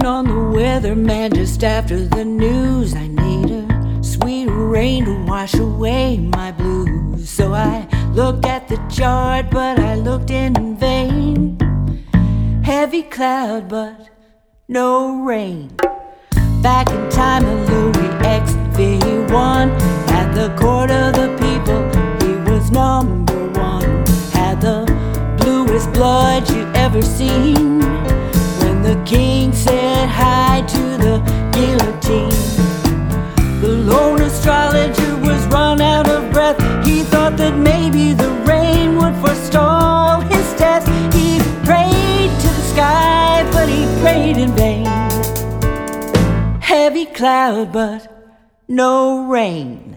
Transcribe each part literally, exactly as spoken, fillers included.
waiting on the weatherman just after the news. I need a sweet rain to wash away my blues. So I looked at the chart, but I looked in vain. Heavy cloud, but no rain. Back in time, a Louis X V one at the court of the people. He was number one. Had the bluest blood you ever seen. When the king said hi to the guillotine, the lone astrologer was run out of breath. He thought that maybe the rain would forestall his death. He prayed to the sky, but he prayed in vain. Heavy cloud, but no rain.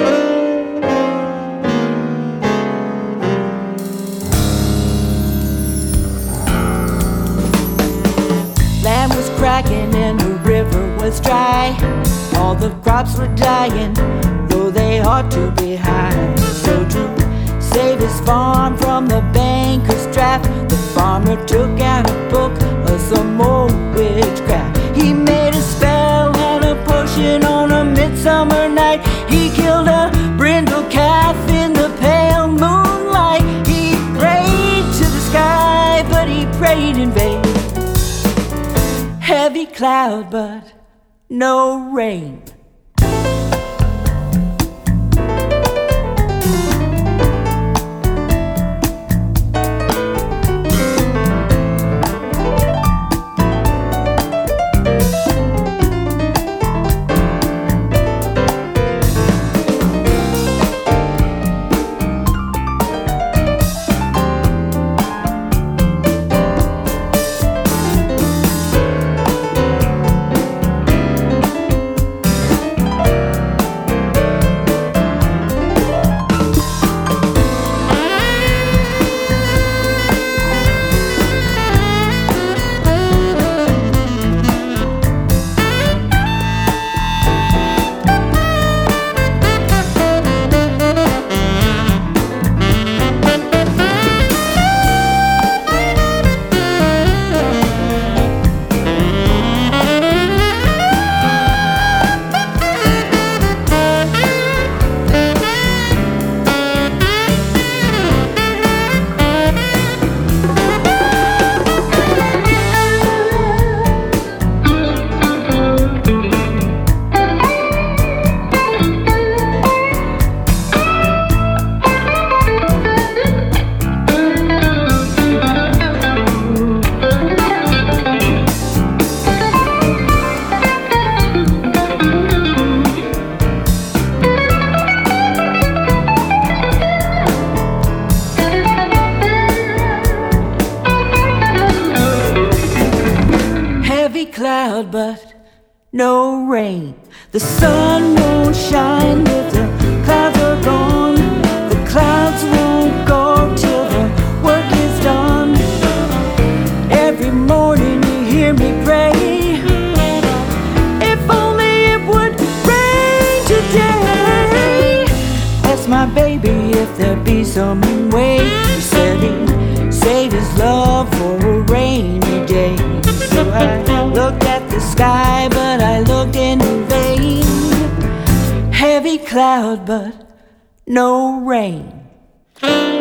Land was cracking and the river was dry. All the crops were dying, though they ought to be high. So to save his farm from the banker's draft, the farmer took out a book of some old witchcraft. He made a spell and a potion on a midsummer night. He killed a brindle calf in the pale moonlight. He prayed to the sky, but he prayed in vain. Heavy cloud, but no rain. Cloud, but no rain. The sun won't shine if the clouds are gone. The clouds won't go till the work is done. Every morning you hear me pray, if only it would rain today. Ask my baby if there be some way. He said he'd save his love for a rainy day. So I looked at the sky, but I looked in vain. Heavy cloud, but no rain.